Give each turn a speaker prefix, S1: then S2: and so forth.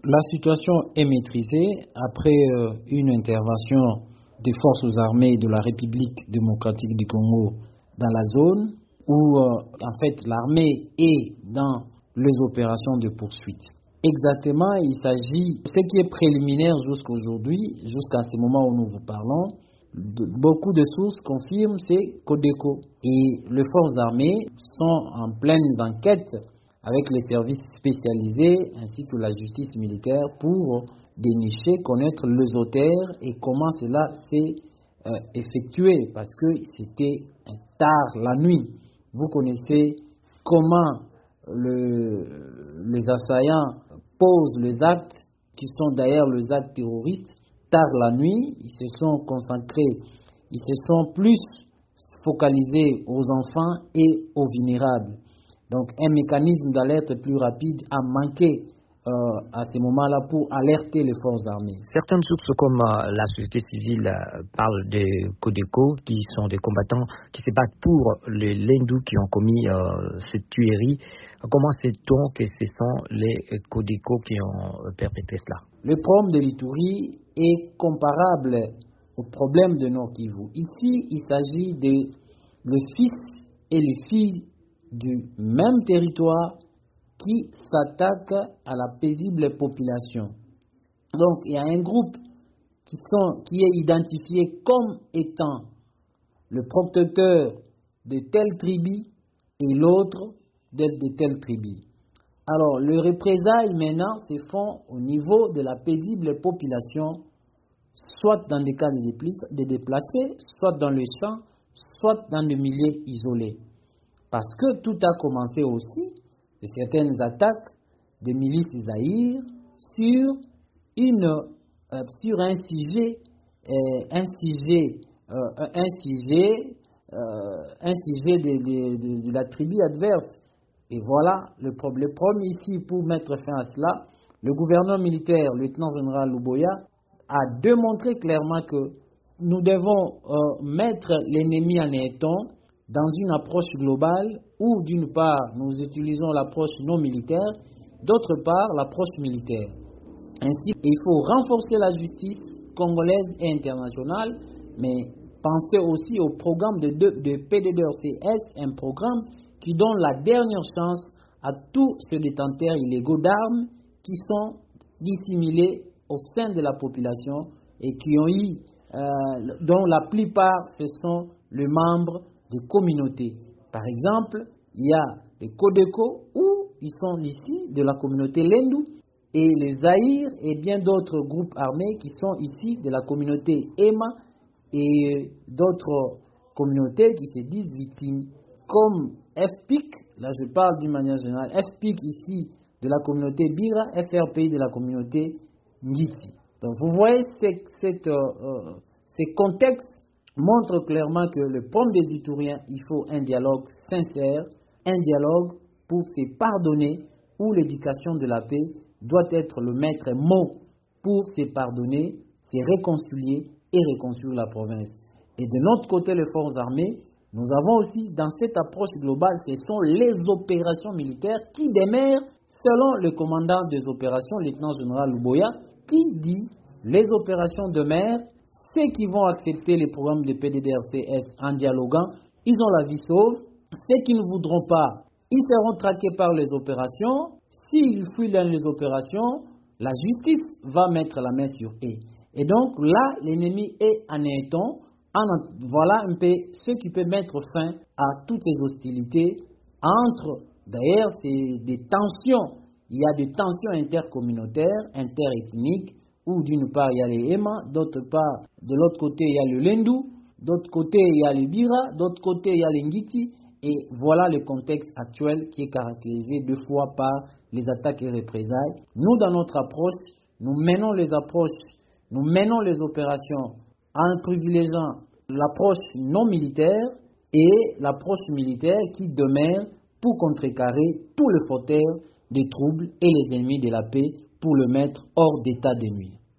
S1: La situation est maîtrisée après une intervention des forces armées de la République démocratique du Congo dans la zone où en fait l'armée est dans les opérations de poursuite. Exactement, il s'agit, ce qui est préliminaire jusqu'aujourd'hui, jusqu'à ce moment où nous vous parlons, beaucoup de sources confirment, c'est Codeco. Et les forces armées sont en pleine enquête avec les services spécialisés ainsi que la justice militaire pour dénicher, connaître les auteurs et comment cela s'est effectué, parce que c'était tard la nuit. Vous connaissez comment les assaillants posent les actes, qui sont d'ailleurs les actes terroristes. Tard la nuit, ils se sont concentrés, ils se sont plus focalisés aux enfants et aux vulnérables. Donc un mécanisme d'alerte plus rapide a manqué à ce moment-là pour alerter les forces armées.
S2: Certaines sources comme la société civile parlent de Codeco, qui sont des combattants qui se battent pour les Lendou qui ont commis cette tuerie. Comment sait-on que ce sont les Codeco qui ont perpétré cela?
S1: Le problème de l'Ituri est comparable au problème de Nord Kivu. Ici, il s'agit de fils et les filles du même territoire qui s'attaquent à la paisible population. Donc, il y a un groupe qui est identifié comme étant le protecteur de telle tribu et l'autre de telle tribu. Alors, les représailles maintenant se font au niveau de la paisible population, soit dans des cas de déplacés, soit dans les champs, soit dans des milieux isolés. Parce que tout a commencé aussi de certaines attaques de milices Zaïre sur un sujet de la tribu adverse. Et voilà le problème ici pour mettre fin à cela. Le gouverneur militaire, le lieutenant-général Luboya, a démontré clairement que nous devons mettre l'ennemi en étang dans une approche globale où d'une part nous utilisons l'approche non militaire, d'autre part l'approche militaire. Ainsi, il faut renforcer la justice congolaise et internationale, mais penser aussi au programme de PDDRCS, un programme qui donne la dernière chance à tous ces détenteurs illégaux d'armes qui sont dissimulés au sein de la population et qui ont eu, dont la plupart ce sont les membres des communautés. Par exemple, il y a les Codeco où ils sont ici de la communauté Lendou et les Zaïre et bien d'autres groupes armés qui sont ici de la communauté Ema et d'autres communautés qui se disent victimes comme FPIC, là je parle d'une manière générale, FPIC ici de la communauté Bira, FRPI de la communauté Ngiti. Donc vous voyez ces contextes montre clairement que le problème des Ituriens, il faut un dialogue sincère, un dialogue pour se pardonner, où l'éducation de la paix doit être le maître mot pour se pardonner, se réconcilier et réconcilier la province. Et de notre côté, les forces armées, nous avons aussi, dans cette approche globale, ce sont les opérations militaires qui démarrent, selon le commandant des opérations, le lieutenant-général Luboya, qui dit les opérations demeurent. Ceux qui vont accepter les programmes de PDDRCS en dialoguant, ils ont la vie sauve. Ceux qui ne voudront pas, ils seront traqués par les opérations. S'ils fuient dans les opérations, la justice va mettre la main sur eux. Et donc là, l'ennemi est en étang. Voilà un peu ce qui peut mettre fin à toutes les hostilités entre, d'ailleurs, c'est des tensions. Il y a des tensions intercommunautaires, interethniques, où d'une part il y a les Ema, d'autre part, de l'autre côté il y a le Lendou, d'autre côté il y a les Bira, d'autre côté il y a les Ngiti, et voilà le contexte actuel qui est caractérisé deux fois par les attaques et représailles. Nous, dans notre approche, nous menons les opérations en privilégiant l'approche non militaire et l'approche militaire qui demeure pour contrecarrer tout le facteur des troubles et les ennemis de la paix pour le mettre hors d'état de nuire.